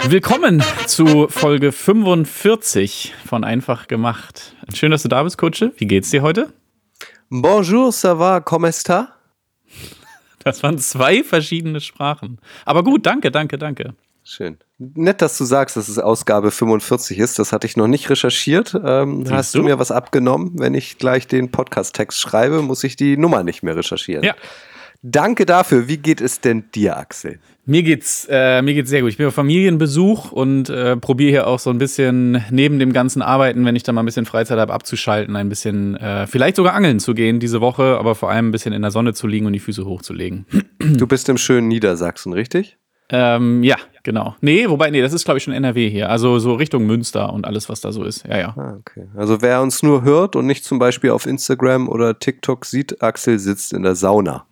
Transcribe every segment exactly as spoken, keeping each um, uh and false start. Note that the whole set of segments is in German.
Willkommen zu Folge fünfundvierzig von Einfach gemacht. Schön, dass du da bist, Kutsche. Wie geht's dir heute? Bonjour, ça va, comment está? Das waren zwei verschiedene Sprachen. Aber gut, danke, danke, danke. Schön. Nett, dass du sagst, dass es Ausgabe fünfundvierzig ist. Das hatte ich noch nicht recherchiert. Ähm, hast du? du mir was abgenommen? Wenn ich gleich den Podcast-Text schreibe, muss ich die Nummer nicht mehr recherchieren. Ja. Danke dafür. Wie geht es denn dir, Axel? Mir geht's, äh, mir geht's sehr gut. Ich bin auf Familienbesuch und äh, probiere hier auch so ein bisschen neben dem ganzen Arbeiten, wenn ich da mal ein bisschen Freizeit habe, abzuschalten, ein bisschen äh, vielleicht sogar angeln zu gehen diese Woche, aber vor allem ein bisschen in der Sonne zu liegen und die Füße hochzulegen. Du bist im schönen Niedersachsen, richtig? Ähm, ja, genau. Nee, wobei, nee, das ist, glaube ich, schon N R W hier. Also so Richtung Münster und alles, was da so ist. Ja, ja. Ah, okay. Also wer uns nur hört und nicht zum Beispiel auf Instagram oder TikTok sieht, Axel sitzt in der Sauna.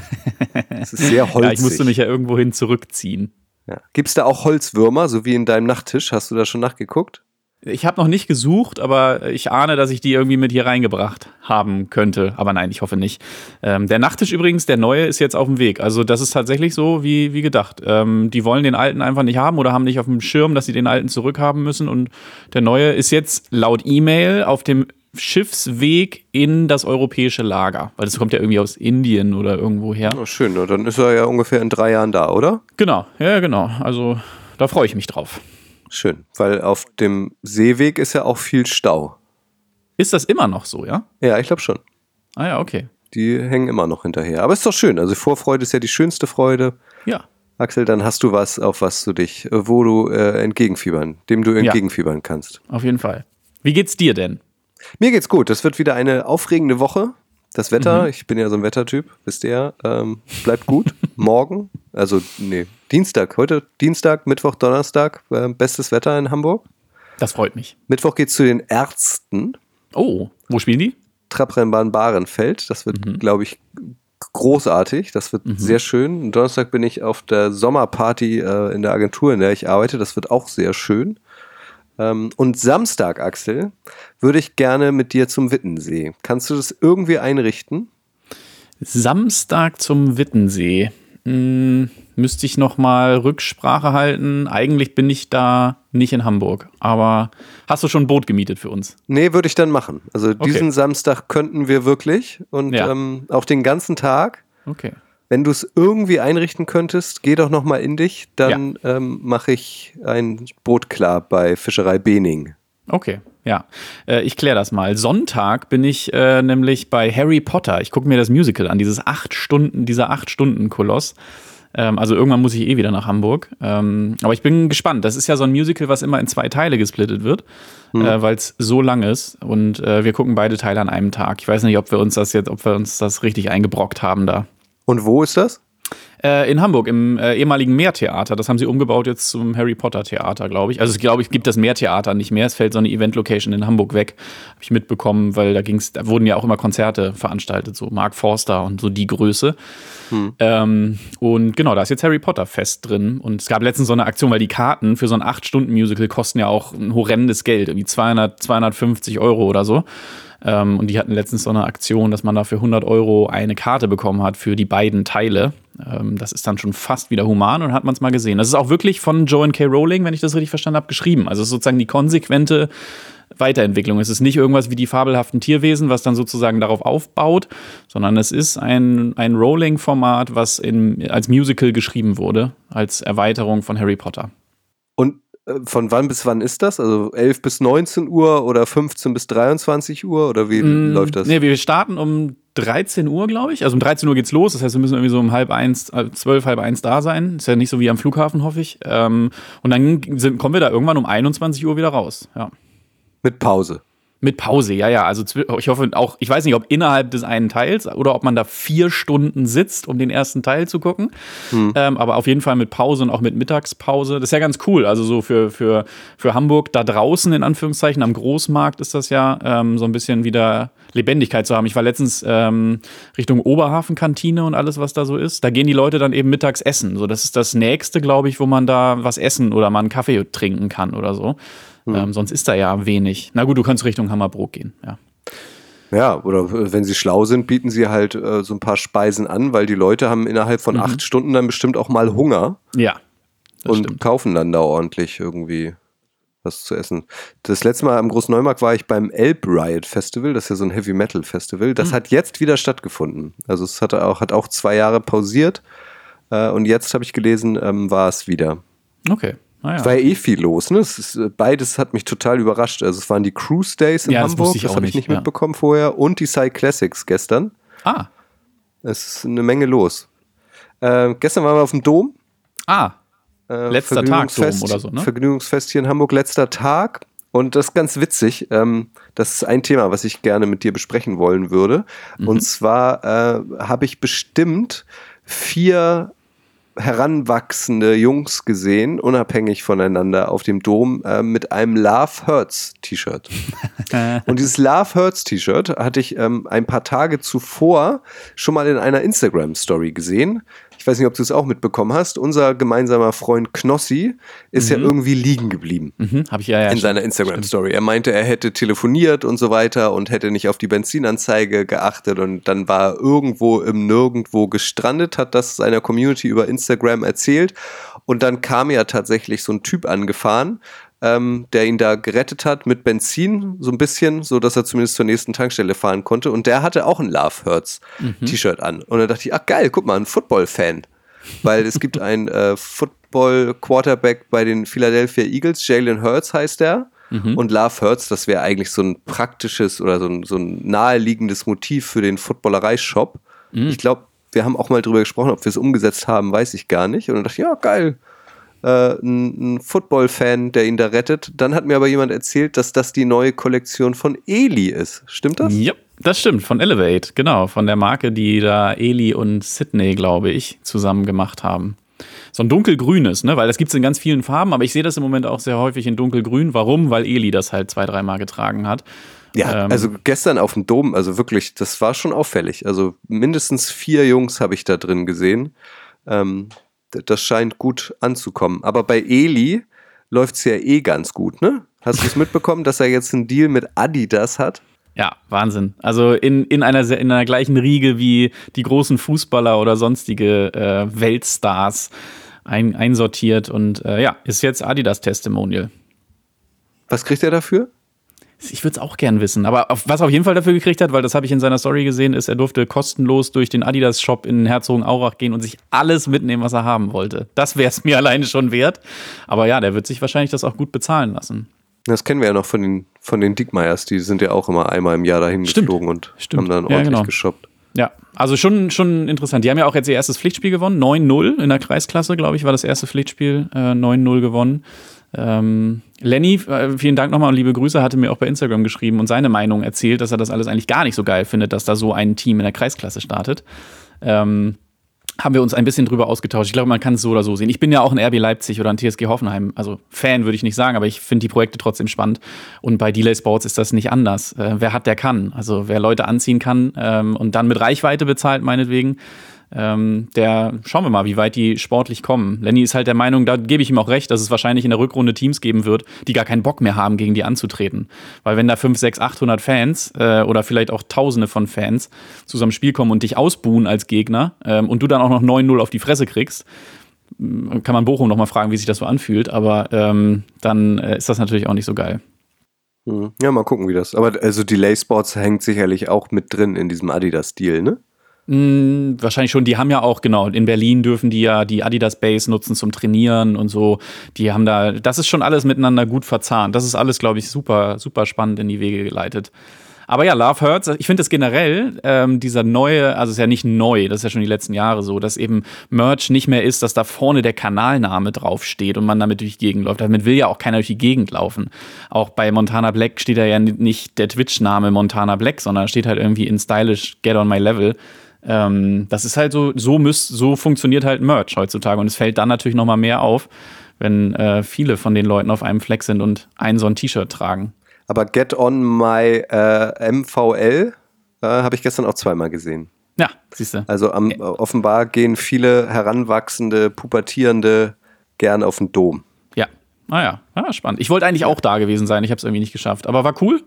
Das ist sehr holzig. Ja, ich musste mich ja irgendwohin zurückziehen. Ja. Gibt es da auch Holzwürmer, so wie in deinem Nachttisch? Hast du da schon nachgeguckt? Ich habe noch nicht gesucht, aber ich ahne, dass ich die irgendwie mit hier reingebracht haben könnte. Aber nein, ich hoffe nicht. Ähm, der Nachttisch übrigens, der neue, ist jetzt auf dem Weg. Also das ist tatsächlich so wie, wie gedacht. Ähm, die wollen den alten einfach nicht haben oder haben nicht auf dem Schirm, dass sie den alten zurückhaben müssen. Und der neue ist jetzt laut E-Mail auf dem Schiffsweg in das europäische Lager. Weil das kommt ja irgendwie aus Indien oder irgendwo her. Oh, schön, dann ist er ja ungefähr in drei Jahren da, oder? Genau, ja genau. Also da freue ich mich drauf. Schön, weil auf dem Seeweg ist ja auch viel Stau. Ist das immer noch so, ja? Ja, ich glaube schon. Ah ja, okay. Die hängen immer noch hinterher. Aber ist doch schön. Also Vorfreude ist ja die schönste Freude. Ja. Axel, dann hast du was, auf was du dich, wo du äh, entgegenfiebern, dem du entgegenfiebern ja. kannst. Auf jeden Fall. Wie geht's dir denn? Mir geht's gut. Das wird wieder eine aufregende Woche. Das Wetter, mhm. ich bin ja so ein Wettertyp, wisst ihr, ähm, bleibt gut. Morgen, also nee, Dienstag, heute Dienstag, Mittwoch, Donnerstag, äh, bestes Wetter in Hamburg. Das freut mich. Mittwoch geht's zu den Ärzten. Oh, wo spielen die? Trabrennbahn Bahrenfeld. Das wird, mhm. glaube ich, großartig. Das wird mhm. sehr schön. Und Donnerstag bin ich auf der Sommerparty äh, in der Agentur, in der ich arbeite. Das wird auch sehr schön. Ähm, und Samstag, Axel, würde ich gerne mit dir zum Wittensee. Kannst du das irgendwie einrichten? Samstag zum Wittensee. Hm, müsste ich nochmal Rücksprache halten. Eigentlich bin ich da nicht in Hamburg. Aber hast du schon ein Boot gemietet für uns? Nee, würde ich dann machen. Also diesen okay. Samstag könnten wir wirklich. Und ja. ähm, auch den ganzen Tag. Okay. Wenn du es irgendwie einrichten könntest, geh doch nochmal in dich. Dann ja. ähm, mache ich ein Boot klar bei Fischerei Bening. Okay, ja. Äh, ich kläre das mal. Sonntag bin ich äh, nämlich bei Harry Potter. Ich gucke mir das Musical an, dieses acht Stunden, dieser acht-Stunden-Koloss. Ähm, also irgendwann muss ich eh wieder nach Hamburg. Ähm, aber ich bin gespannt. Das ist ja so ein Musical, was immer in zwei Teile gesplittet wird, mhm. äh, weil es so lang ist. Und äh, wir gucken beide Teile an einem Tag. Ich weiß nicht, ob wir uns das jetzt, ob wir uns das richtig eingebrockt haben da. Und wo ist das? Äh, in Hamburg, im äh, ehemaligen Meertheater. Das haben sie umgebaut jetzt zum Harry Potter Theater, glaube ich. Also ich glaube, es gibt das Meertheater nicht mehr. Es fällt so eine Event-Location in Hamburg weg. Habe ich mitbekommen, weil da ging's, da wurden ja auch immer Konzerte veranstaltet, so Mark Forster und so die Größe. Hm. Ähm, und genau, da ist jetzt Harry Potter Fest drin. Und es gab letztens so eine Aktion, weil die Karten für so ein acht Stunden Musical kosten ja auch ein horrendes Geld, irgendwie zweihundert, zweihundertfünfzig Euro oder so. Ähm, und die hatten letztens so eine Aktion, dass man da für hundert Euro eine Karte bekommen hat für die beiden Teile. Ähm, das ist dann schon fast wieder human und hat man es mal gesehen. Das ist auch wirklich von Joanne K. Rowling, wenn ich das richtig verstanden habe, geschrieben. Also es ist sozusagen die konsequente Weiterentwicklung. Es ist nicht irgendwas wie die fabelhaften Tierwesen, was dann sozusagen darauf aufbaut, sondern es ist ein, ein Rowling-Format, was in, als Musical geschrieben wurde, als Erweiterung von Harry Potter. Und von wann bis wann ist das? Also elf bis neunzehn Uhr oder fünfzehn bis dreiundzwanzig Uhr oder wie mm, läuft das? Nee, wir starten um dreizehn Uhr, glaube ich. Also um dreizehn Uhr geht's los. Das heißt, wir müssen irgendwie so um halb eins, zwölf, halb eins da sein. Ist ja nicht so wie am Flughafen, hoffe ich. Ähm, und dann sind, kommen wir da irgendwann um einundzwanzig Uhr wieder raus. Ja. Mit Pause. Mit Pause, ja, ja. Also ich hoffe auch, ich weiß nicht, ob innerhalb des einen Teils oder ob man da vier Stunden sitzt, um den ersten Teil zu gucken. Hm. Ähm, aber auf jeden Fall mit Pause und auch mit Mittagspause. Das ist ja ganz cool. Also so für, für, für Hamburg da draußen, in Anführungszeichen, am Großmarkt ist das ja, ähm, so ein bisschen wieder Lebendigkeit zu haben. Ich war letztens ähm, Richtung Oberhafenkantine und alles, was da so ist. Da gehen die Leute dann eben mittags essen. So, das ist das Nächste, glaube ich, wo man da was essen oder mal einen Kaffee trinken kann oder so. Hm. Ähm, sonst ist da ja wenig. Na gut, du kannst Richtung Hammerbrook gehen, ja. Ja, oder wenn sie schlau sind, bieten sie halt äh, so ein paar Speisen an, weil die Leute haben innerhalb von mhm. acht Stunden dann bestimmt auch mal Hunger. Ja. und stimmt. kaufen dann da ordentlich irgendwie was zu essen. Das letzte Mal am Großen Neumarkt war ich beim Elb Riot Festival, das ist ja so ein Heavy Metal Festival. Das hm. hat jetzt wieder stattgefunden. Also es hatte auch, hat auch zwei Jahre pausiert äh, und jetzt habe ich gelesen, ähm, war es wieder. Okay. Ah, ja. Es war ja eh viel los, ne? Es ist, beides hat mich total überrascht. Also es waren die Cruise Days in ja, Hamburg, das, das habe ich nicht ja. mitbekommen vorher, und die Psy Classics gestern. Ah. Es ist eine Menge los. Äh, gestern waren wir auf dem Dom. Ah. Äh, letzter Tag Dom oder so, ne? Vergnügungsfest hier in Hamburg, letzter Tag. Und das ist ganz witzig. Ähm, das ist ein Thema, was ich gerne mit dir besprechen wollen würde. Mhm. Und zwar äh, habe ich bestimmt vier heranwachsende Jungs gesehen, unabhängig voneinander auf dem Dom, äh, mit einem Love Hurts T-Shirt. Und dieses Love Hurts T-Shirt hatte ich ähm, ein paar Tage zuvor schon mal in einer Instagram-Story gesehen. Ich weiß nicht, ob du es auch mitbekommen hast. Unser gemeinsamer Freund Knossi ist mhm. ja irgendwie liegen geblieben. Mhm, hab ich ja, ja in seiner Instagram-Story. Er meinte, er hätte telefoniert und so weiter und hätte nicht auf die Benzinanzeige geachtet und dann war er irgendwo im Nirgendwo gestrandet, hat das seiner Community über Instagram erzählt und dann kam ja tatsächlich so ein Typ angefahren, Ähm, der ihn da gerettet hat mit Benzin, so ein bisschen, so dass er zumindest zur nächsten Tankstelle fahren konnte. Und der hatte auch ein Love Hurts mhm. T-Shirt an. Und da dachte ich, ach geil, guck mal, ein Football-Fan. Weil es gibt einen äh, Football-Quarterback bei den Philadelphia Eagles, Jalen Hurts heißt der. Mhm. Und Love Hurts, das wäre eigentlich so ein praktisches oder so ein, so ein naheliegendes Motiv für den Footballerei-Shop. Mhm. Ich glaube, wir haben auch mal drüber gesprochen, ob wir es umgesetzt haben, weiß ich gar nicht. Und dann dachte ich, ja geil. Äh, ein, ein Football-Fan, der ihn da rettet. Dann hat mir aber jemand erzählt, dass das die neue Kollektion von Eli ist. Stimmt das? Ja, das stimmt. Von Elevate, genau. Von der Marke, die da Eli und Sydney, glaube ich, zusammen gemacht haben. So ein dunkelgrünes, ne? Weil das gibt es in ganz vielen Farben, aber ich sehe das im Moment auch sehr häufig in dunkelgrün. Warum? Weil Eli das halt zwei, dreimal getragen hat. Ja, ähm, also gestern auf dem Dom, also wirklich, das war schon auffällig. Also mindestens vier Jungs habe ich da drin gesehen. Ähm, Das scheint gut anzukommen. Aber bei Eli läuft es ja eh ganz gut, ne? Hast du es mitbekommen, dass er jetzt einen Deal mit Adidas hat? Ja, Wahnsinn. Also in, in, einer, in einer gleichen Riege wie die großen Fußballer oder sonstige äh, Weltstars ein, einsortiert. Und äh, ja, ist jetzt Adidas-Testimonial. Was kriegt er dafür? Ich würde es auch gern wissen, aber auf, was er auf jeden Fall dafür gekriegt hat, weil das habe ich in seiner Story gesehen, ist, er durfte kostenlos durch den Adidas-Shop in Herzogenaurach gehen und sich alles mitnehmen, was er haben wollte. Das wäre es mir alleine schon wert. Aber ja, der wird sich wahrscheinlich das auch gut bezahlen lassen. Das kennen wir ja noch von den, von den Diekmeyers, die sind ja auch immer einmal im Jahr dahin Stimmt. geflogen und Stimmt. haben dann ordentlich ja, genau. geshoppt. Ja, also schon, schon interessant. Die haben ja auch jetzt ihr erstes Pflichtspiel gewonnen, neun null in der Kreisklasse, glaube ich, war das erste Pflichtspiel, äh, neun null gewonnen. Ähm, Lenny, äh, vielen Dank nochmal und liebe Grüße, hatte mir auch bei Instagram geschrieben und seine Meinung erzählt, dass er das alles eigentlich gar nicht so geil findet, dass da so ein Team in der Kreisklasse startet. Ähm, haben wir uns ein bisschen drüber ausgetauscht. Ich glaube, man kann es so oder so sehen. Ich bin ja auch ein R B Leipzig oder ein T S G Hoffenheim, also Fan würde ich nicht sagen, aber ich finde die Projekte trotzdem spannend. Und bei Delay Sports ist das nicht anders. Äh, wer hat, der kann. Also wer Leute anziehen kann ähm, und dann mit Reichweite bezahlt, meinetwegen, Ähm, der schauen wir mal, wie weit die sportlich kommen. Lenny ist halt der Meinung, da gebe ich ihm auch recht, dass es wahrscheinlich in der Rückrunde Teams geben wird, die gar keinen Bock mehr haben, gegen die anzutreten. Weil wenn da fünf, sechs, achthundert Fans äh, oder vielleicht auch Tausende von Fans zu so einem Spiel kommen und dich ausbuhen als Gegner ähm, und du dann auch noch neun null auf die Fresse kriegst, kann man Bochum noch mal fragen, wie sich das so anfühlt, aber ähm, dann äh, ist das natürlich auch nicht so geil. Ja, mal gucken, wie das. Aber also Delay Sports hängt sicherlich auch mit drin in diesem Adidas-Deal, ne? Mm, wahrscheinlich schon, die haben ja auch, genau, in Berlin dürfen die ja die Adidas Base nutzen zum Trainieren und so. Die haben da, das ist schon alles miteinander gut verzahnt. Das ist alles, glaube ich, super, super spannend in die Wege geleitet. Aber ja, Love Hurts, ich finde das generell, ähm, dieser neue, also ist ja nicht neu, das ist ja schon die letzten Jahre so, dass eben Merch nicht mehr ist, dass da vorne der Kanalname draufsteht und man damit durch die Gegend läuft. Damit will ja auch keiner durch die Gegend laufen. Auch bei Montana Black steht da ja nicht der Twitch-Name Montana Black, sondern steht halt irgendwie in stylish Get on my level. Ähm, das ist halt so, so, müsst, so funktioniert halt Merch heutzutage und es fällt dann natürlich noch mal mehr auf, wenn äh, viele von den Leuten auf einem Fleck sind und ein so ein T-Shirt tragen. Aber Get on my äh, M V L äh, habe ich gestern auch zweimal gesehen. Ja, siehst du. Also am, äh, offenbar gehen viele heranwachsende, pubertierende gern auf den Dom. Ja, ah ja, ah, spannend. Ich wollte eigentlich auch da gewesen sein, ich habe es irgendwie nicht geschafft, aber war cool?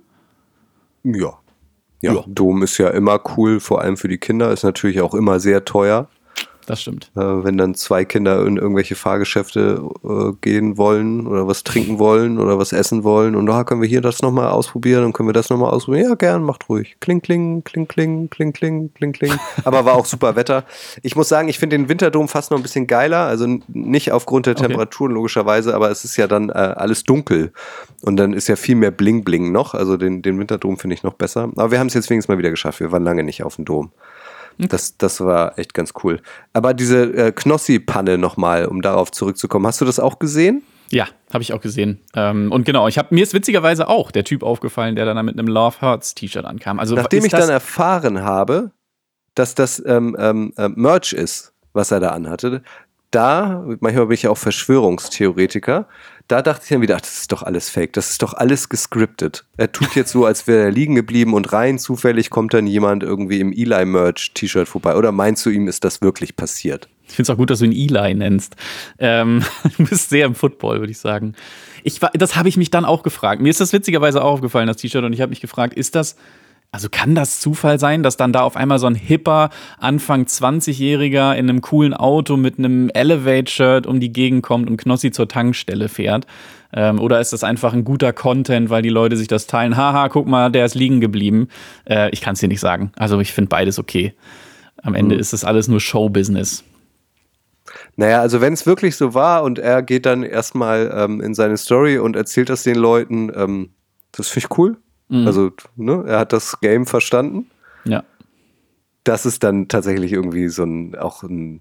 Ja. Ja, ja, Dom ist ja immer cool, vor allem für die Kinder, ist natürlich auch immer sehr teuer. Das stimmt. Äh, wenn dann zwei Kinder in irgendwelche Fahrgeschäfte äh, gehen wollen oder was trinken wollen oder was essen wollen und da können wir hier das nochmal ausprobieren und können wir das nochmal ausprobieren. Ja, gern, macht ruhig. Kling, kling, kling, kling, kling, kling, kling, kling. Aber war auch super Wetter. Ich muss sagen, ich finde den Winterdom fast noch ein bisschen geiler. Also nicht aufgrund der Temperaturen okay. logischerweise, aber es ist ja dann äh, alles dunkel und dann ist ja viel mehr Bling-Bling noch. Also den, den Winterdom finde ich noch besser. Aber wir haben es jetzt wenigstens mal wieder geschafft. Wir waren lange nicht auf dem Dom. Das, das war echt ganz cool. Aber diese äh, Knossi-Panne nochmal, um darauf zurückzukommen, hast du das auch gesehen? Ja, habe ich auch gesehen. Ähm, und genau, ich hab, mir ist witzigerweise auch der Typ aufgefallen, der dann mit einem Love Hurts T-Shirt ankam. Also, Nachdem ich dann erfahren habe, dass das ähm, ähm, Merch ist, was er da anhatte, da, manchmal bin ich ja auch Verschwörungstheoretiker, da dachte ich dann wieder, ach, das ist doch alles fake, das ist doch alles gescriptet. Er tut jetzt so, als wäre er liegen geblieben und rein zufällig kommt dann jemand irgendwie im Eli-Merch-T-Shirt vorbei. Oder meinst du, ihm ist das wirklich passiert? Ich finde es auch gut, dass du ihn Eli nennst. Ähm, du bist sehr im Football, würde ich sagen. Ich war, das habe ich mich dann auch gefragt. Mir ist das witzigerweise auch aufgefallen, das T-Shirt, und ich habe mich gefragt, ist das, also kann das Zufall sein, dass dann da auf einmal so ein hipper, Anfang zwanzigjähriger in einem coolen Auto mit einem Elevate-Shirt um die Gegend kommt und Knossi zur Tankstelle fährt? Ähm, oder ist das einfach ein guter Content, weil die Leute sich das teilen? Haha, guck mal, der ist liegen geblieben. Äh, ich kann es dir nicht sagen. Also ich finde beides okay. Am Ende mhm. ist das alles nur Showbusiness. Naja, also wenn es wirklich so war und er geht dann erstmal ähm, in seine Story und erzählt das den Leuten, ähm, das finde ich cool. Mhm. Also, ne, er hat das Game verstanden. Ja. Das ist dann tatsächlich irgendwie so ein, auch ein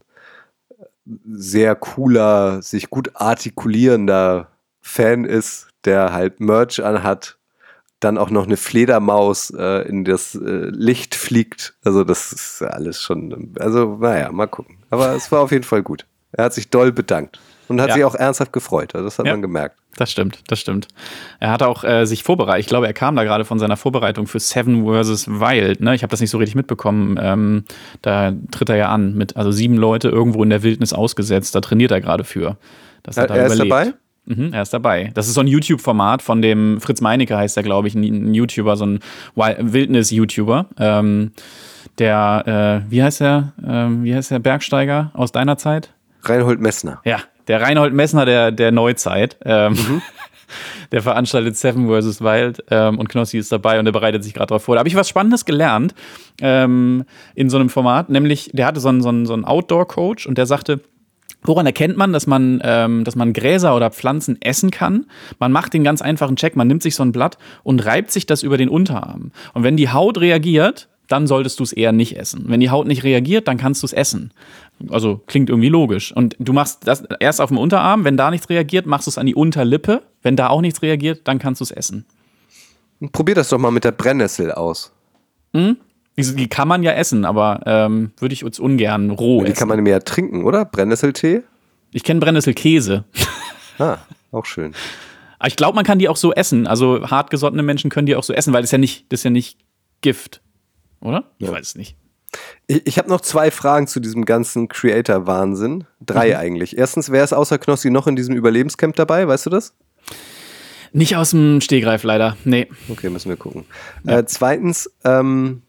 sehr cooler, sich gut artikulierender Fan ist, der halt Merch anhat, dann auch noch eine Fledermaus äh, in das äh, Licht fliegt. Also das ist alles schon, also naja, mal gucken. Aber es war auf jeden Fall gut. Er hat sich doll bedankt und hat ja. sich auch ernsthaft gefreut. Also das hat ja. man gemerkt. Das stimmt, das stimmt. Er hat auch äh, sich vorbereitet. Ich glaube, er kam da gerade von seiner Vorbereitung für Seven versus. Wild. Ne? Ich habe das nicht so richtig mitbekommen. Ähm, da tritt er ja an mit, also sieben Leute irgendwo in der Wildnis ausgesetzt. Da trainiert er gerade für. Das hat er er überlebt. ist dabei? Mhm, er ist dabei. Das ist so ein YouTube-Format von dem Fritz Meinecke, heißt er, glaube ich, ein, ein YouTuber, so ein Wildnis-YouTuber. Ähm, der, äh, wie heißt der, äh, wie heißt der Bergsteiger aus deiner Zeit? Reinhold Messner. Ja, der Reinhold Messner der, der Neuzeit. Ähm, mhm. Der veranstaltet Seven versus. Wild ähm, und Knossi ist dabei und der bereitet sich gerade darauf vor. Da habe ich was Spannendes gelernt ähm, in so einem Format, nämlich der hatte so einen, so einen, so einen Outdoor-Coach und der sagte, woran erkennt man, dass man, ähm, dass man Gräser oder Pflanzen essen kann? Man macht den ganz einfachen Check, man nimmt sich so ein Blatt und reibt sich das über den Unterarm. Und wenn die Haut reagiert, dann solltest du es eher nicht essen. Wenn die Haut nicht reagiert, dann kannst du es essen. Also klingt irgendwie logisch. Und du machst das erst auf dem Unterarm, wenn da nichts reagiert, machst du es an die Unterlippe. Wenn da auch nichts reagiert, dann kannst du es essen. Probier das doch mal mit der Brennnessel aus. Hm? Die, die kann man ja essen, aber ähm, würde ich uns ungern roh ja, die essen. Die kann man mehr trinken, oder? Brennnesseltee? Ich kenne Brennnesselkäse. Ah, auch schön. Aber ich glaube, man kann die auch so essen. Also hartgesottene Menschen können die auch so essen, weil das ist ja nicht, das ist ja nicht Gift. Oder? Ich ja. weiß es nicht. Ich, ich habe noch zwei Fragen zu diesem ganzen Creator-Wahnsinn. Drei mhm. eigentlich. Erstens, wer ist außer Knossi noch in diesem Überlebenscamp dabei? Weißt du das? Nicht aus dem Stehgreif leider, nee. Okay, müssen wir gucken. Ja. Äh, zweitens, ähm,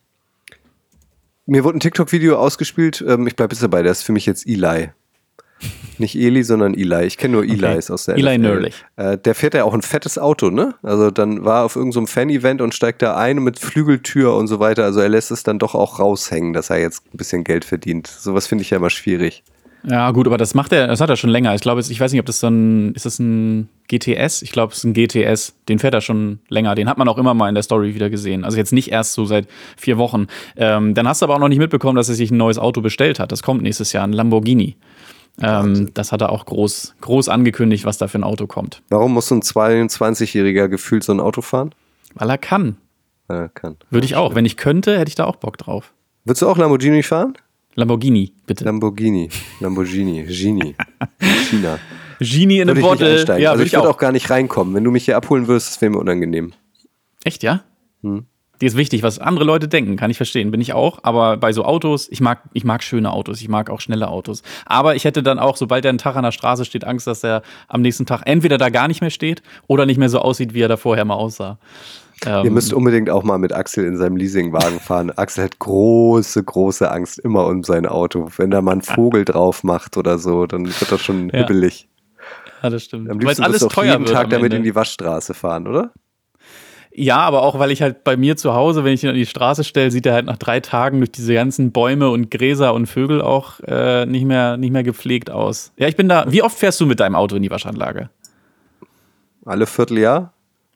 mir wurde ein TikTok-Video ausgespielt. Ähm, ich bleibe jetzt dabei, der ist für mich jetzt Eli. Nicht Eli, sondern Eli. Ich kenne nur Elis okay. aus der Eli Nörlich. Äh, der fährt ja auch ein fettes Auto, ne? Also dann war er auf irgendeinem so Fan-Event und steigt da ein mit Flügeltür und so weiter. Also er lässt es dann doch auch raushängen, dass er jetzt ein bisschen Geld verdient. Sowas finde ich ja immer schwierig. Ja gut, aber das macht er, das hat er schon länger. Ich glaube, ich weiß nicht, ob das so ein, ist das ein G T S? Ich glaube, es ist ein G T S. Den fährt er schon länger. Den hat man auch immer mal in der Story wieder gesehen. Also jetzt nicht erst so seit vier Wochen. Ähm, dann hast du aber auch noch nicht mitbekommen, dass er sich ein neues Auto bestellt hat. Das kommt nächstes Jahr, ein Lamborghini. Ähm, das hat er auch groß, groß angekündigt, was da für ein Auto kommt. Warum muss so ein zweiundzwanzigjähriger gefühlt so ein Auto fahren? Weil er kann. Er kann. Würde ich auch. Wenn ich könnte, hätte ich da auch Bock drauf. Würdest du auch Lamborghini fahren? Lamborghini, bitte. Lamborghini. Lamborghini. Genie. China. Genie in a Bottle. Ja, also ich würde auch. auch gar nicht reinkommen. Wenn du mich hier abholen würdest, das wäre mir unangenehm. Echt, ja? Hm. Die ist wichtig, was andere Leute denken, kann ich verstehen, bin ich auch. Aber bei so Autos, ich mag, ich mag schöne Autos, ich mag auch schnelle Autos. Aber ich hätte dann auch, sobald er einen Tag an der Straße steht, Angst, dass er am nächsten Tag entweder da gar nicht mehr steht oder nicht mehr so aussieht, wie er da vorher mal aussah. Ähm, Ihr müsst unbedingt auch mal mit Axel in seinem Leasingwagen fahren. Axel hat große, große Angst immer um sein Auto. Wenn da mal ein Vogel drauf macht oder so, dann wird das schon ja. hibbelig. Ja, das stimmt. Am liebsten alles teuer jeden Tag damit in die Waschstraße fahren, oder? Ja, aber auch, weil ich halt bei mir zu Hause, wenn ich ihn an die Straße stelle, sieht er halt nach drei Tagen durch diese ganzen Bäume und Gräser und Vögel auch äh, nicht mehr, nicht mehr gepflegt aus. Ja, ich bin da. Wie oft fährst du mit deinem Auto in die Waschanlage? Alle Vierteljahr.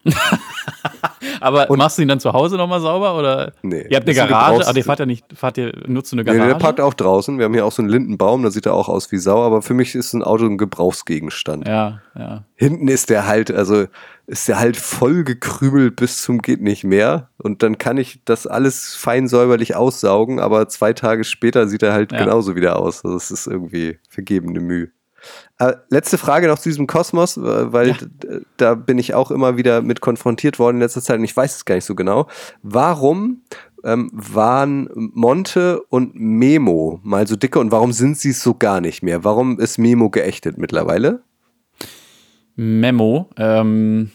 Aber und machst du ihn dann zu Hause nochmal sauber? Oder? Nee. Ihr habt eine Garage, aber ihr fahrt ja nicht, fahrt ihr, nutzt du eine Garage? Nee, der parkt auch draußen. Wir haben hier auch so einen Lindenbaum, da sieht er auch aus wie Sau, aber für mich ist ein Auto ein Gebrauchsgegenstand. Ja, ja. Hinten ist der halt, also ist der halt voll gekrümelt bis zum geht nicht mehr und dann kann ich das alles fein säuberlich aussaugen, aber zwei Tage später sieht er halt ja. genauso wieder aus. Also es ist irgendwie vergebene Mühe. Äh, letzte Frage noch zu diesem Kosmos, weil ja. d- da bin ich auch immer wieder mit konfrontiert worden in letzter Zeit und ich weiß es gar nicht so genau. Warum ähm, waren Monte und Memo mal so dicke und warum sind sie es so gar nicht mehr? Warum ist Memo geächtet mittlerweile? Memo, ähm...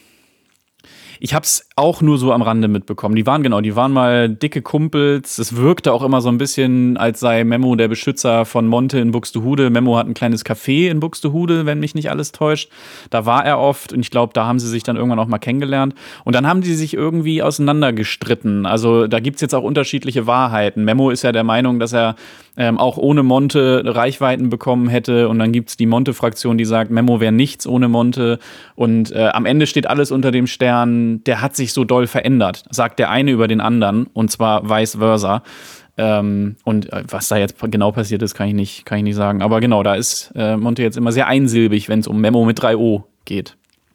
Ich hab's auch nur so am Rande mitbekommen. Die waren genau, die waren mal dicke Kumpels. Es wirkte auch immer so ein bisschen, als sei Memo der Beschützer von Monte in Buxtehude. Memo hat ein kleines Café in Buxtehude, wenn mich nicht alles täuscht. Da war er oft und ich glaube, da haben sie sich dann irgendwann auch mal kennengelernt. Und dann haben die sich irgendwie auseinandergestritten. Also da gibt's jetzt auch unterschiedliche Wahrheiten. Memo ist ja der Meinung, dass er ähm, auch ohne Monte Reichweiten bekommen hätte. Und dann gibt's die Monte-Fraktion, die sagt, Memo wäre nichts ohne Monte. Und äh, am Ende steht alles unter dem Stern. Der hat sich so doll verändert, sagt der eine über den anderen und zwar vice versa. Ähm, und was da jetzt genau passiert ist, kann ich nicht, kann ich nicht sagen. Aber genau, da ist äh, Monte jetzt immer sehr einsilbig, wenn es um Memo mit drei O geht.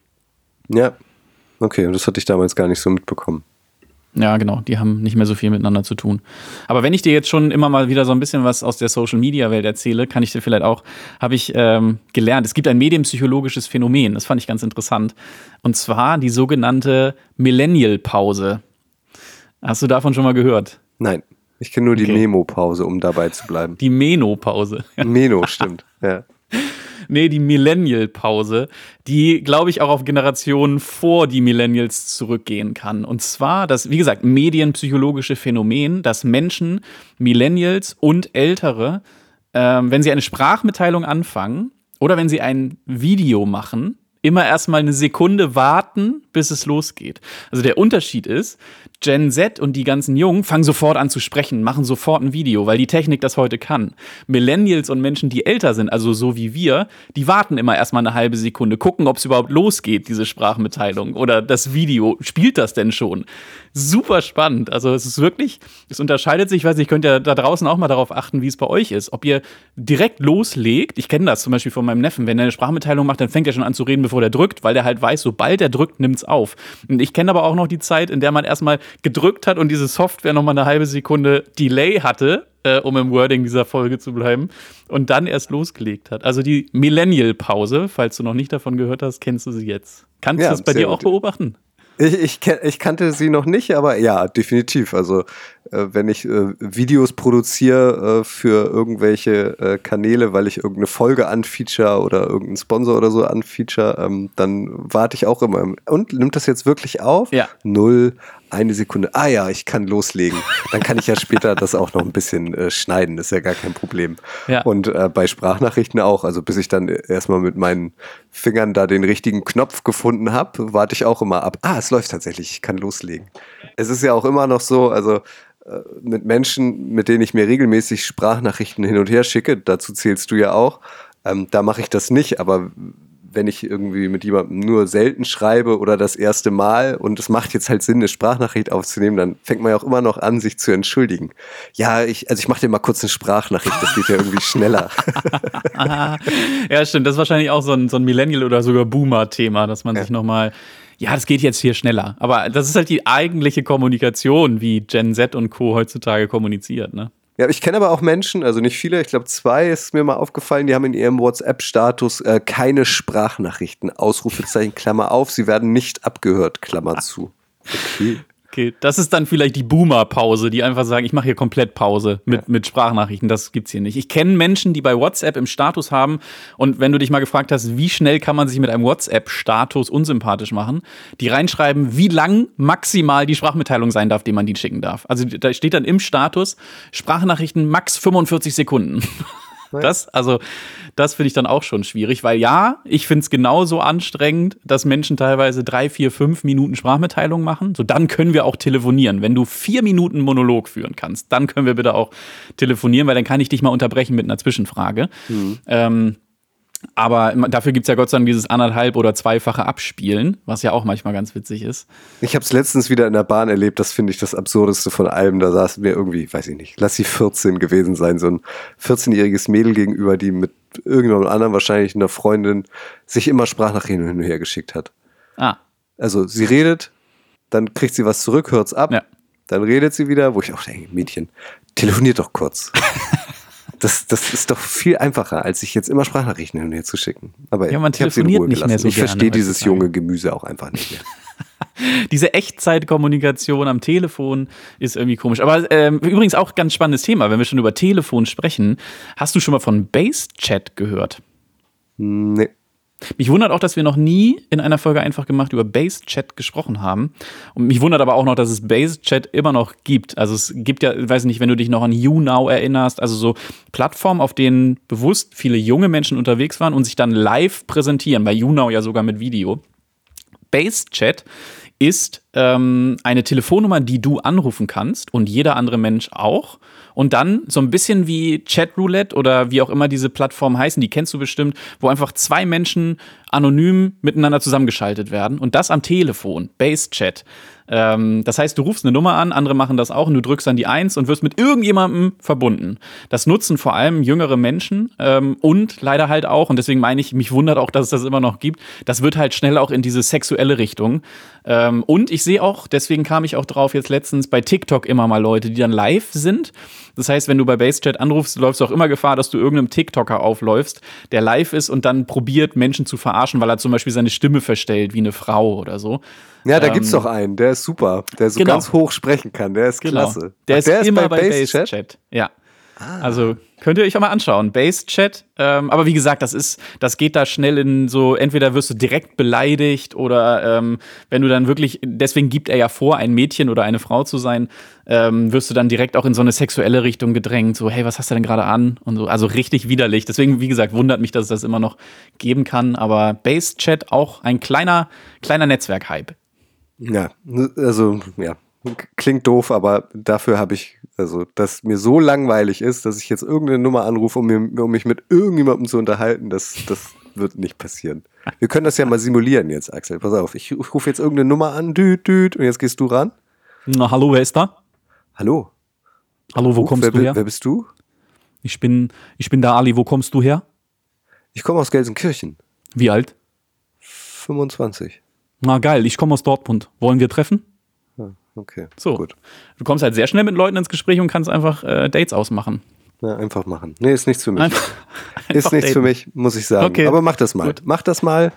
Ja, okay, und das hatte ich damals gar nicht so mitbekommen. Ja, genau, die haben nicht mehr so viel miteinander zu tun. Aber wenn ich dir jetzt schon immer mal wieder so ein bisschen was aus der Social-Media-Welt erzähle, kann ich dir vielleicht auch, habe ich ähm, gelernt, es gibt ein medienpsychologisches Phänomen, das fand ich ganz interessant. Und zwar die sogenannte Millennial-Pause. Hast du davon schon mal gehört? Nein, ich kenne nur die okay. Memo-Pause, um dabei zu bleiben. Die Meno-Pause. Meno, stimmt, ja. Nee, die Millennial-Pause, die, glaube ich, auch auf Generationen vor die Millennials zurückgehen kann. Und zwar das, wie gesagt, medienpsychologische Phänomen, dass Menschen, Millennials und Ältere, ähm, wenn sie eine Sprachmitteilung anfangen oder wenn sie ein Video machen, immer erstmal eine Sekunde warten, bis es losgeht. Also der Unterschied ist, Gen Z und die ganzen Jungen fangen sofort an zu sprechen, machen sofort ein Video, weil die Technik das heute kann. Millennials und Menschen, die älter sind, also so wie wir, die warten immer erstmal eine halbe Sekunde, gucken, ob es überhaupt losgeht, diese Sprachmitteilung oder das Video. Spielt das denn schon? Super spannend. Also es ist wirklich, es unterscheidet sich, ich weiß nicht, könnt ihr da draußen auch mal darauf achten, wie es bei euch ist. Ob ihr direkt loslegt, ich kenne das zum Beispiel von meinem Neffen, wenn er eine Sprachmitteilung macht, dann fängt er schon an zu reden, bevor der drückt, weil der halt weiß, sobald er drückt, nimmt's auf. Und ich kenne aber auch noch die Zeit, in der man erstmal gedrückt hat und diese Software nochmal eine halbe Sekunde Delay hatte, äh, um im Wording dieser Folge zu bleiben, und dann erst losgelegt hat. Also die Millennial-Pause, falls du noch nicht davon gehört hast, kennst du sie jetzt. Kannst ja, du das bei dir gut. auch beobachten? Ich, ich, ich kannte sie noch nicht, aber ja, definitiv. Also äh, wenn ich äh, Videos produziere äh, für irgendwelche äh, Kanäle, weil ich irgendeine Folge anfeature oder irgendeinen Sponsor oder so anfeature, ähm, dann warte ich auch immer. Und nimmt das jetzt wirklich auf? Ja. Null, eine Sekunde. Ah ja, ich kann loslegen. Dann kann ich ja später das auch noch ein bisschen äh, schneiden. Das ist ja gar kein Problem. Ja. Und äh, bei Sprachnachrichten auch. Also bis ich dann erstmal mit meinen Fingern da den richtigen Knopf gefunden habe, warte ich auch immer ab. Ah, es läuft tatsächlich. Ich kann loslegen. Es ist ja auch immer noch so, also äh, mit Menschen, mit denen ich mir regelmäßig Sprachnachrichten hin und her schicke, dazu zählst du ja auch, ähm, da mache ich das nicht, aber wenn ich irgendwie mit jemandem nur selten schreibe oder das erste Mal und es macht jetzt halt Sinn, eine Sprachnachricht aufzunehmen, dann fängt man ja auch immer noch an, sich zu entschuldigen. Ja, ich, also ich mache dir mal kurz eine Sprachnachricht, das geht ja irgendwie schneller. Ja, stimmt, das ist wahrscheinlich auch so ein, so ein Millennial- oder sogar Boomer-Thema, dass man ja. sich nochmal, ja, das geht jetzt hier schneller. Aber das ist halt die eigentliche Kommunikation, wie Gen Z und Co. heutzutage kommuniziert, ne? Ja, ich kenne aber auch Menschen, also nicht viele, ich glaube zwei ist mir mal aufgefallen, die haben in ihrem WhatsApp-Status äh, keine Sprachnachrichten, Ausrufezeichen, Klammer auf, sie werden nicht abgehört, Klammer zu. Okay. Okay, das ist dann vielleicht die Boomer-Pause, die einfach sagen, ich mache hier komplett Pause mit, ja. mit Sprachnachrichten. Das gibt's hier nicht. Ich kenne Menschen, die bei WhatsApp im Status haben und wenn du dich mal gefragt hast, wie schnell kann man sich mit einem WhatsApp-Status unsympathisch machen, die reinschreiben, wie lang maximal die Sprachmitteilung sein darf, die man die schicken darf. Also da steht dann im Status, Sprachnachrichten max fünfundvierzig Sekunden. Das, also, das finde ich dann auch schon schwierig, weil ja, ich finde es genauso anstrengend, dass Menschen teilweise drei, vier, fünf Minuten Sprachmitteilung machen. So, dann können wir auch telefonieren. Wenn du vier Minuten Monolog führen kannst, dann können wir bitte auch telefonieren, weil dann kann ich dich mal unterbrechen mit einer Zwischenfrage. Mhm. Ähm, aber dafür gibt es ja Gott sei Dank dieses anderthalb- oder zweifache Abspielen, was ja auch manchmal ganz witzig ist. Ich habe es letztens wieder in der Bahn erlebt, das finde ich das Absurdeste von allem. Da saß mir irgendwie, weiß ich nicht, lass sie vierzehn gewesen sein, so ein vierzehnjähriges Mädel gegenüber, die mit irgendjemandem anderen, wahrscheinlich einer Freundin, sich immer Sprachnachrichten hin und her geschickt hat. Ah. Also sie redet, dann kriegt sie was zurück, hört's ab, ja. Dann redet sie wieder, wo ich auch denke, Mädchen, telefoniert doch kurz. Das, das ist doch viel einfacher, als sich jetzt immer Sprachnachrichten hin und her zu schicken. Aber ja, man ich habe sie in telefoniert Ruhe nicht gelassen. mehr so Ich gerne verstehe dieses heutzutage. junge Gemüse auch einfach nicht mehr. Diese Echtzeitkommunikation am Telefon ist irgendwie komisch. Aber ähm, übrigens auch ganz spannendes Thema, wenn wir schon über Telefon sprechen. Hast du schon mal von Base-Chat gehört? Nee. Mich wundert auch, dass wir noch nie in einer Folge einfach gemacht über Base-Chat gesprochen haben. Und mich wundert aber auch noch, dass es Base-Chat immer noch gibt. Also es gibt ja, ich weiß nicht, wenn du dich noch an YouNow erinnerst, also so Plattformen, auf denen bewusst viele junge Menschen unterwegs waren und sich dann live präsentieren, bei YouNow ja sogar mit Video. Base-Chat ist ähm, eine Telefonnummer, die du anrufen kannst und jeder andere Mensch auch. Und dann so ein bisschen wie Chatroulette oder wie auch immer diese Plattformen heißen, die kennst du bestimmt, wo einfach zwei Menschen anonym miteinander zusammengeschaltet werden und das am Telefon, Base-Chat. Ähm, das heißt, du rufst eine Nummer an, andere machen das auch und du drückst dann die Eins und wirst mit irgendjemandem verbunden. Das nutzen vor allem jüngere Menschen ähm, und leider halt auch, und deswegen meine ich, mich wundert auch, dass es das immer noch gibt, das wird halt schnell auch in diese sexuelle Richtung. Ähm, und ich sehe auch, deswegen kam ich auch drauf jetzt letztens bei TikTok immer mal Leute, die dann live sind. Das heißt, wenn du bei Base-Chat anrufst, läufst du auch immer Gefahr, dass du irgendeinem TikToker aufläufst, der live ist und dann probiert, Menschen zu verarschen, weil er zum Beispiel seine Stimme verstellt wie eine Frau oder so. Ja, da ähm, gibt's doch einen, der ist super, der so genau. ganz hoch sprechen kann, der ist genau. klasse. Der, Ach, ist der ist immer bei bei Base-Chat? Base-Chat. Ja. Ah. Also könnt ihr euch auch mal anschauen. Base-Chat. Ähm, aber wie gesagt, das ist, das geht da schnell in so, entweder wirst du direkt beleidigt oder ähm, wenn du dann wirklich, deswegen gibt er ja vor, ein Mädchen oder eine Frau zu sein, ähm, wirst du dann direkt auch in so eine sexuelle Richtung gedrängt. So, hey, was hast du denn gerade an? Und so, also richtig widerlich. Deswegen, wie gesagt, wundert mich, dass es das immer noch geben kann. Aber Base-Chat auch ein kleiner, kleiner Netzwerk-Hype. Ja, also, ja. Klingt doof, aber dafür habe ich, also, dass mir so langweilig ist, dass ich jetzt irgendeine Nummer anrufe, um, mir, um mich mit irgendjemandem zu unterhalten, das, das wird nicht passieren. Wir können das ja mal simulieren jetzt, Axel. Pass auf, ich, ich rufe jetzt irgendeine Nummer an, düt, düt, und jetzt gehst du ran. Na, hallo, wer ist da? Hallo. Hallo, wo oh, kommst wer, du her? Wer bist du? Ich bin, ich bin der Ali, wo kommst du her? Ich komme aus Gelsenkirchen. Wie alt? fünfundzwanzig. Na geil, ich komme aus Dortmund. Wollen wir treffen? Okay, so. Gut. Du kommst halt sehr schnell mit Leuten ins Gespräch und kannst einfach äh, Dates ausmachen. Ja, einfach machen. Nee, ist nichts für mich. Einfach, ist einfach nichts daten. für mich, muss ich sagen. Okay. Aber mach das mal. Gut. Mach das mal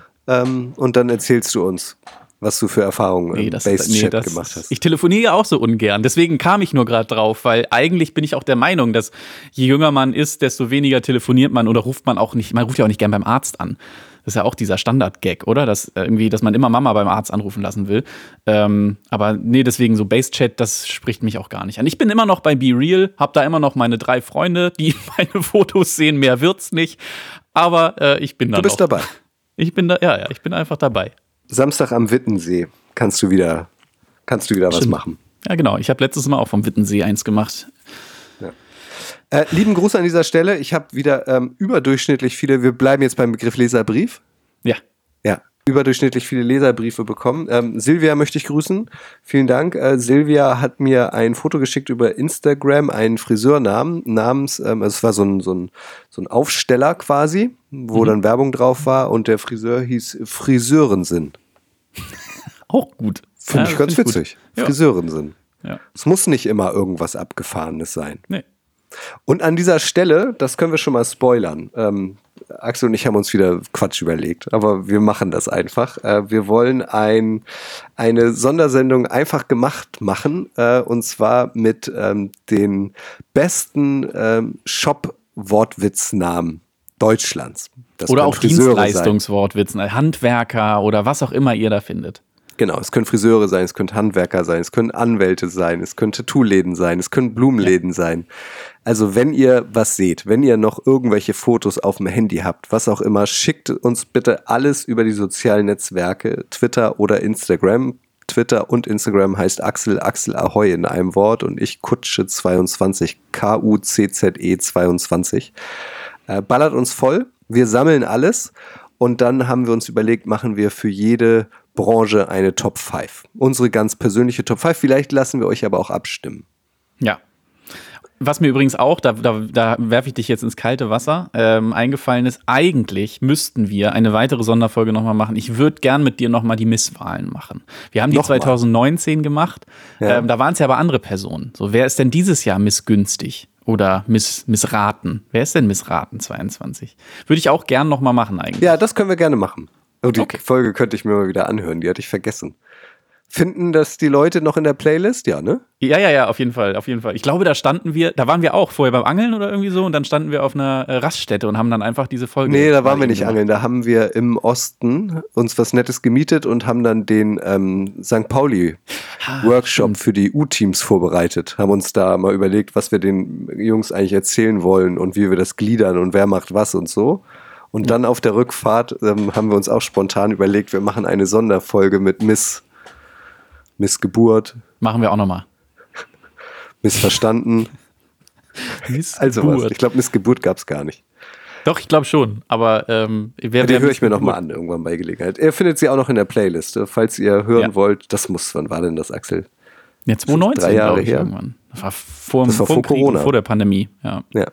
ähm, und dann erzählst du uns, was du für Erfahrungen Nee, im das, Base-Chat nee, das, gemacht hast. Ich telefoniere ja auch so ungern. Deswegen kam ich nur gerade drauf, weil eigentlich bin ich auch der Meinung, dass je jünger man ist, desto weniger telefoniert man oder ruft man auch nicht, man ruft ja auch nicht gern beim Arzt an. Das ist ja auch dieser Standard-Gag, oder? Dass irgendwie, dass man immer Mama beim Arzt anrufen lassen will. Ähm, aber nee, deswegen so Base-Chat, das spricht mich auch gar nicht an. Ich bin immer noch bei Be Real, hab da immer noch meine drei Freunde, die meine Fotos sehen, mehr wird's nicht. Aber äh, ich bin da Du bist noch. dabei. Ich bin da, ja, ja, ich bin einfach dabei. Samstag am Wittensee kannst du wieder, kannst du wieder was Stimmt. machen. Ja, genau. Ich habe letztes Mal auch vom Wittensee eins gemacht. Äh, lieben Gruß an dieser Stelle. Ich habe wieder ähm, überdurchschnittlich viele, wir bleiben jetzt beim Begriff Leserbrief. Ja. Ja, überdurchschnittlich viele Leserbriefe bekommen. Ähm, Silvia möchte ich grüßen. Vielen Dank. Äh, Silvia hat mir ein Foto geschickt über Instagram, einen Friseurnamen, namens, ähm, also es war so ein, so ein, so ein Aufsteller quasi, wo mhm. dann Werbung drauf war und der Friseur hieß Friseurensinn. Auch gut. Finde ja, ich ganz find ich witzig. Ja. Friseurensinn. Ja. Es muss nicht immer irgendwas Abgefahrenes sein. Nee. Und an dieser Stelle, das können wir schon mal spoilern, ähm, Axel und ich haben uns wieder Quatsch überlegt, aber wir machen das einfach. Äh, wir wollen ein, eine Sondersendung einfach gemacht machen, äh, und zwar mit ähm, den besten ähm, Shop-Wortwitznamen Deutschlands. Das oder auch Friseure Dienstleistungswortwitzen, Handwerker oder was auch immer ihr da findet. Genau, es können Friseure sein, es können Handwerker sein, es können Anwälte sein, es können Tattoo-Läden sein, es können Blumenläden ja. sein. Also wenn ihr was seht, wenn ihr noch irgendwelche Fotos auf dem Handy habt, was auch immer, schickt uns bitte alles über die sozialen Netzwerke, Twitter oder Instagram. Twitter und Instagram heißt Axel, Axel Ahoi in einem Wort und ich Kutsche zweiundzwanzig, K U C Z E zweiundzwanzig. Äh, ballert uns voll, wir sammeln alles und dann haben wir uns überlegt, machen wir für jede Branche eine Top fünf. Unsere ganz persönliche Top fünf. Vielleicht lassen wir euch aber auch abstimmen. Ja. Was mir übrigens auch, da, da, da werfe ich dich jetzt ins kalte Wasser, ähm, eingefallen ist, eigentlich müssten wir eine weitere Sonderfolge nochmal machen. Ich würde gern mit dir nochmal die Misswahlen machen. Wir haben die nochmal zwanzig neunzehn gemacht, ja. ähm, da waren es ja aber andere Personen. So, wer ist denn dieses Jahr missgünstig oder miss, missraten? Wer ist denn missraten zweiundzwanzig? Würde ich auch gern nochmal machen eigentlich. Ja, das können wir gerne machen. Oh, die okay. Folge könnte ich mir mal wieder anhören, die hatte ich vergessen. Finden das die Leute noch in der Playlist? Ja, ne? Ja, ja, ja, auf jeden Fall, auf jeden Fall. Ich glaube, da standen wir, da waren wir auch vorher beim Angeln oder irgendwie so und dann standen wir auf einer Raststätte und haben dann einfach diese Folge. Nee, da waren wir nicht gemacht. Angeln, da haben wir im Osten uns was Nettes gemietet und haben dann den ähm, Sankt Pauli ah, Workshop stimmt. für die U-Teams vorbereitet. Haben uns da mal überlegt, was wir den Jungs eigentlich erzählen wollen und wie wir das gliedern und wer macht was und so. Und dann auf der Rückfahrt ähm, haben wir uns auch spontan überlegt, wir machen eine Sonderfolge mit Miss, Missgeburt. Machen wir auch nochmal. Missverstanden. Missgeburt. Also was. Ich glaube, Missgeburt gab es gar nicht. Doch, ich glaube schon. Aber ähm, wer, ja, die höre ich mir nochmal an, irgendwann bei Gelegenheit. Ihr findet sie auch noch in der Playlist. Falls ihr hören ja. wollt, das muss, wann war denn das, Axel? Ja, zwanzig neunzehn, drei Jahre ich, her. Irgendwann. Das war vor, das war vor, vor Krieg, Corona. Vor der Pandemie, ja. Ja.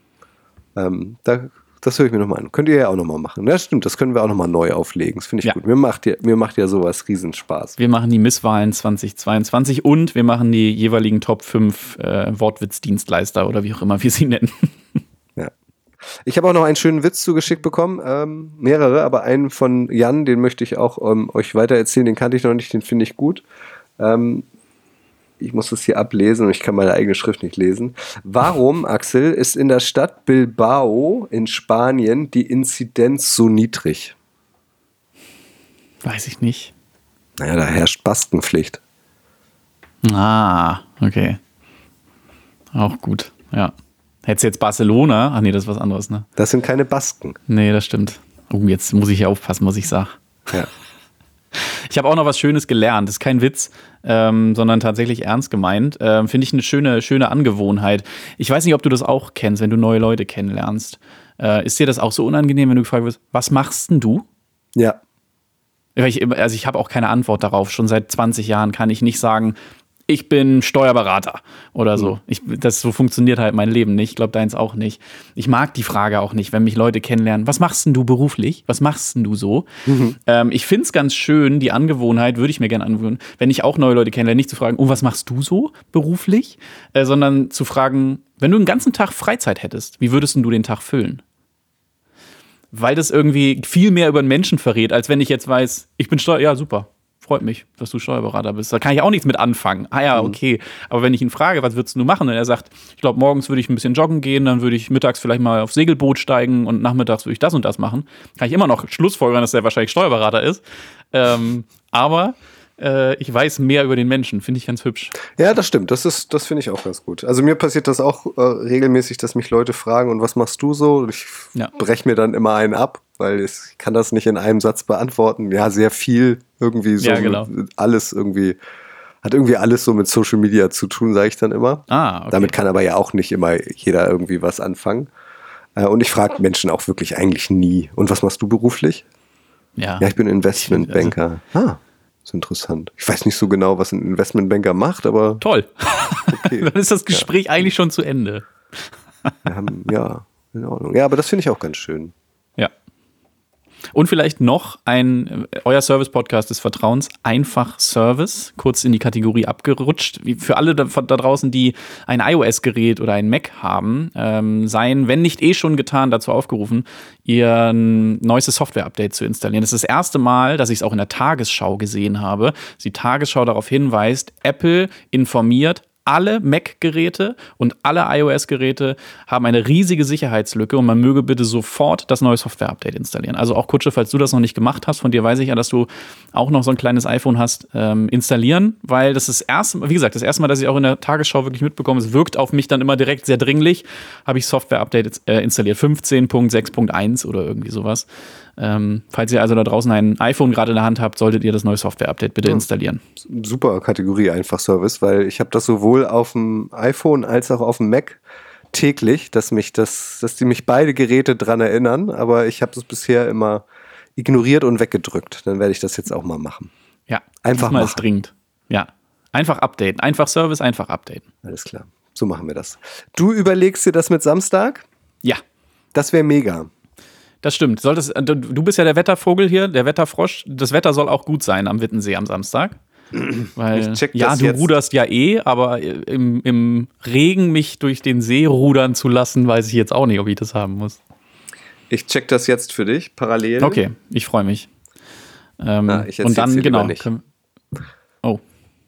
Ähm, da Das höre ich mir nochmal an. Könnt ihr ja auch nochmal machen. Ja, stimmt, das können wir auch nochmal neu auflegen. Das finde ich ja. gut. Mir macht, ja, mir macht ja sowas Riesenspaß. Wir machen die Misswahlen zwanzig zweiundzwanzig und wir machen die jeweiligen Top fünf äh, Wortwitzdienstleister oder wie auch immer wir sie nennen. Ja. Ich habe auch noch einen schönen Witz zugeschickt bekommen. Ähm, mehrere, aber einen von Jan, den möchte ich auch ähm, euch weitererzählen. Den kannte ich noch nicht, den finde ich gut. Ähm, Ich muss das hier ablesen und ich kann meine eigene Schrift nicht lesen. Warum, Axel, ist in der Stadt Bilbao in Spanien die Inzidenz so niedrig? Weiß ich nicht. Naja, da herrscht Maskenpflicht. Ah, okay. Auch gut, ja. Hättest du jetzt Barcelona? Ach nee, das ist was anderes, ne? Das sind keine Basken. Nee, das stimmt. Oh, jetzt muss ich ja aufpassen, was ich sage. Ja. Ich habe auch noch was Schönes gelernt. Das ist kein Witz, ähm, sondern tatsächlich ernst gemeint. Ähm, Finde ich eine schöne, schöne Angewohnheit. Ich weiß nicht, ob du das auch kennst, wenn du neue Leute kennenlernst. Äh, ist dir das auch so unangenehm, wenn du gefragt wirst, was machst denn du? Ja. Ich, also ich habe auch keine Antwort darauf. Schon seit zwanzig Jahren kann ich nicht sagen, ich bin Steuerberater oder so. Ich, das so funktioniert halt mein Leben nicht. Ich glaube, deins auch nicht. Ich mag die Frage auch nicht, wenn mich Leute kennenlernen. Was machst denn du beruflich? Was machst denn du so? Mhm. Ähm, ich finde es ganz schön, die Angewohnheit, würde ich mir gerne angewöhnen, wenn ich auch neue Leute kennenlerne, nicht zu fragen, oh, was machst du so beruflich? Äh, sondern zu fragen, wenn du einen ganzen Tag Freizeit hättest, wie würdest denn du den Tag füllen? Weil das irgendwie viel mehr über einen Menschen verrät, als wenn ich jetzt weiß, ich bin Steuer, ja super. Freut mich, dass du Steuerberater bist. Da kann ich auch nichts mit anfangen. Ah ja, okay. Aber wenn ich ihn frage, was würdest du machen? Und er sagt, ich glaube, morgens würde ich ein bisschen joggen gehen, dann würde ich mittags vielleicht mal aufs Segelboot steigen und nachmittags würde ich das und das machen. Kann ich immer noch schlussfolgern, dass er wahrscheinlich Steuerberater ist. Ähm, aber äh, ich weiß mehr über den Menschen. Finde ich ganz hübsch. Ja, das stimmt. Das ist, das finde ich auch ganz gut. Also mir passiert das auch äh, regelmäßig, dass mich Leute fragen, und was machst du so? Und ich ja. breche mir dann immer einen ab, weil ich kann das nicht in einem Satz beantworten. Ja, sehr viel irgendwie so. Ja, genau. Alles irgendwie, hat irgendwie alles so mit Social Media zu tun, sage ich dann immer. Ah, okay. Damit kann aber ja auch nicht immer jeder irgendwie was anfangen. Äh, und ich frage Menschen auch wirklich eigentlich nie. Und was machst du beruflich? Ja. Ja, ich bin Investmentbanker. Also, ah, ist interessant. Ich weiß nicht so genau, was ein Investmentbanker macht, aber... Toll. Okay. Dann ist das Gespräch ja. eigentlich schon zu Ende. Wir haben, ja, in Ordnung. Ja, aber das finde ich auch ganz schön. Ja. Und vielleicht noch ein, euer Service-Podcast des Vertrauens, Einfach Service, kurz in die Kategorie abgerutscht. Für alle da, da draußen, die ein iOS-Gerät oder ein Mac haben, ähm, seien, wenn nicht eh schon getan, dazu aufgerufen, ihr neuestes Software-Update zu installieren. Das ist das erste Mal, dass ich es auch in der Tagesschau gesehen habe, dass die Tagesschau darauf hinweist, Apple informiert, alle Mac-Geräte und alle iOS-Geräte haben eine riesige Sicherheitslücke und man möge bitte sofort das neue Software-Update installieren. Also auch Kutsche, falls du das noch nicht gemacht hast, von dir weiß ich ja, dass du auch noch so ein kleines iPhone hast, ähm, installieren, weil das ist das erste Mal, wie gesagt, das erste Mal, dass ich auch in der Tagesschau wirklich mitbekomme, es wirkt auf mich dann immer direkt sehr dringlich, habe ich Software-Update äh, installiert, fünfzehn Punkt sechs Punkt eins oder irgendwie sowas. Ähm, falls ihr also da draußen ein iPhone gerade in der Hand habt, solltet ihr das neue Software-Update bitte installieren. Super Kategorie einfach Service, weil ich habe das sowohl auf dem iPhone als auch auf dem Mac täglich, dass mich das, dass die mich beide Geräte dran erinnern, aber ich habe es bisher immer ignoriert und weggedrückt. Dann werde ich das jetzt auch mal machen. Ja, einfach mal machen. Ist dringend. Ja, einfach updaten, einfach Service, einfach updaten. Alles klar, so machen wir das. Du überlegst dir das mit Samstag? Ja. Das wäre mega. Das stimmt. Solltest, du bist ja der Wettervogel hier, der Wetterfrosch. Das Wetter soll auch gut sein am Wittensee am Samstag. Weil, ich check das ja, du jetzt. ruderst ja eh, aber im, im Regen mich durch den See rudern zu lassen, weiß ich jetzt auch nicht, ob ich das haben muss. Ich check das jetzt für dich, parallel. Okay, ich freue mich. Ähm, Na, ich und dann, genau. Nicht. Können, oh.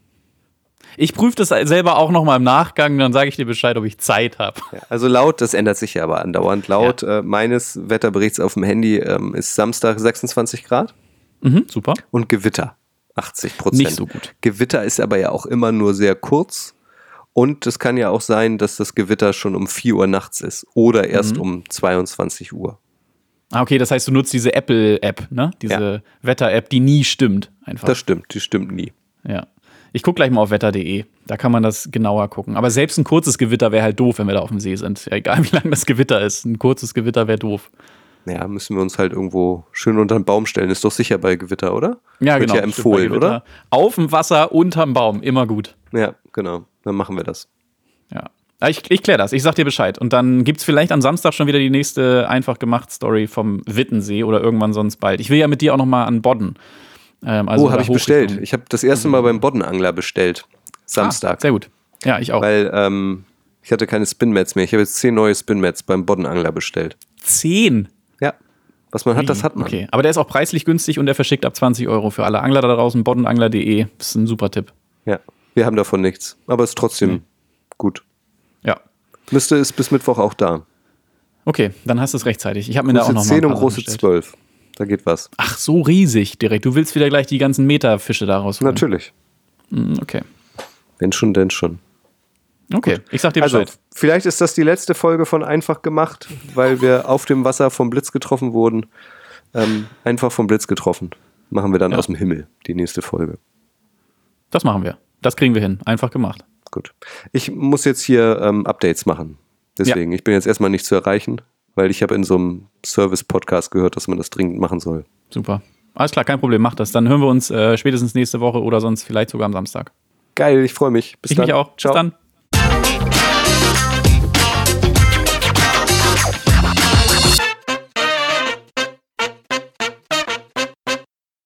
Ich prüfe das selber auch noch mal im Nachgang, dann sage ich dir Bescheid, ob ich Zeit habe. Ja, also laut, das ändert sich ja aber andauernd. Laut ja. äh, meines Wetterberichts auf dem Handy ähm, ist Samstag sechsundzwanzig Grad. Mhm, super. Und Gewitter, achtzig Prozent. Nicht so gut. Gewitter ist aber ja auch immer nur sehr kurz. Und es kann ja auch sein, dass das Gewitter schon um vier Uhr nachts ist oder erst mhm. um zweiundzwanzig Uhr. Ah, okay, das heißt, du nutzt diese Apple-App, ne? Diese ja. Wetter-App, die nie stimmt. Einfach. Das stimmt, die stimmt nie. Ja. Ich gucke gleich mal auf wetter punkt de. Da kann man das genauer gucken. Aber selbst ein kurzes Gewitter wäre halt doof, wenn wir da auf dem See sind. Ja, egal, wie lang das Gewitter ist. Ein kurzes Gewitter wäre doof. Ja, müssen wir uns halt irgendwo schön unter den Baum stellen. Ist doch sicher bei Gewitter, oder? Ja, Wird genau. ja empfohlen, oder? Auf dem Wasser, unterm Baum. Immer gut. Ja, genau. Dann machen wir das. Ja. Ich, ich kläre das. Ich sag dir Bescheid. Und dann gibt es vielleicht am Samstag schon wieder die nächste einfach gemacht Story vom Wittensee oder irgendwann sonst bald. Ich will ja mit dir auch noch mal an Bodden. Ähm, also oh, habe ich bestellt. Ich habe das erste Mal beim Boddenangler bestellt. Samstag. Ah, sehr gut. Ja, ich auch. Weil ähm, ich hatte keine Spinmats mehr. Ich habe jetzt zehn neue Spinmats beim Boddenangler bestellt. Zehn? Ja. Was man hat, das hat man. Okay, aber der ist auch preislich günstig und der verschickt ab zwanzig Euro für alle Angler da draußen. boddenangler punkt de. Das ist ein super Tipp. Ja, wir haben davon nichts. Aber es ist trotzdem mhm. gut. Ja. Müsste ist bis Mittwoch auch da. Okay, dann hast du es rechtzeitig. Ich habe mir da auch noch mal zehn und große zwölf. Da geht was. Ach, so riesig direkt. Du willst wieder gleich die ganzen Meterfische daraus holen. Natürlich. Okay. Wenn schon, denn schon. Okay, gut. Ich sag dir Bescheid. Also, vielleicht ist das die letzte Folge von Einfach gemacht, weil wir auf dem Wasser vom Blitz getroffen wurden. Ähm, einfach vom Blitz getroffen. Machen wir dann ja. aus dem Himmel die nächste Folge. Das machen wir. Das kriegen wir hin. Einfach gemacht. Gut. Ich muss jetzt hier ähm, Updates machen. Deswegen, ja. ich bin jetzt erstmal nicht zu erreichen, weil ich habe in so einem Service-Podcast gehört, dass man das dringend machen soll. Super. Alles klar, kein Problem, mach das. Dann hören wir uns äh, spätestens nächste Woche oder sonst vielleicht sogar am Samstag. Geil, ich freue mich. Bis ich dann. mich auch. Ciao. Bis dann.